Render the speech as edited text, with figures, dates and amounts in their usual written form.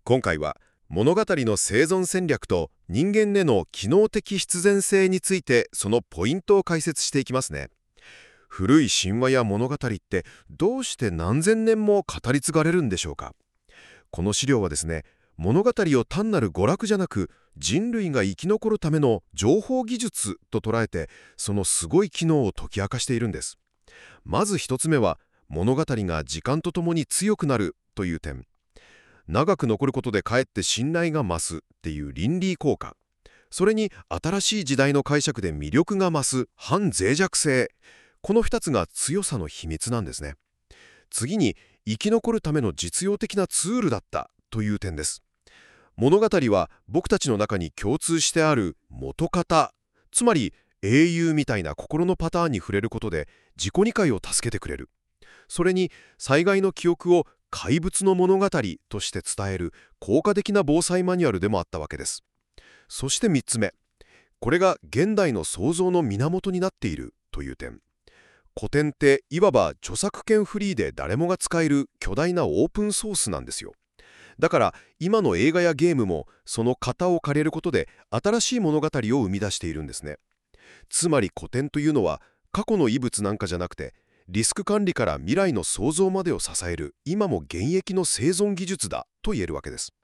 今回は物語の生存戦略と人間での機能的必然性についてそのポイントを解説していきますね。古い神話や物語ってどうして何千年も語り継がれるんでしょうか。この資料はですね、物語を単なる娯楽じゃなく人類が生き残るための情報技術と捉えて、そのすごい機能を解き明かしているんです。まず一つ目は、物語が時間とともに強くなるという点。長く残ることでかえって信頼が増すっていう倫理効果。それに新しい時代の解釈で魅力が増す反脆弱性。この2つが強さの秘密なんですね。次に、生き残るための実用的なツールだったという点です。物語は僕たちの中に共通してある元型、つまり英雄みたいな心のパターンに触れることで自己理解を助けてくれる。それに災害の記憶を怪物の物語として伝える効果的な防災マニュアルでもあったわけです。そして3つ目。これが現代の創造の源になっているという点。古典っていわば著作権フリーで誰もが使える巨大なオープンソースなんですよ。だから今の映画やゲームもその型を借りることで新しい物語を生み出しているんですね。つまり古典というのは過去の遺物なんかじゃなくて、リスク管理から未来の創造までを支える今も現役の生存技術だと言えるわけです。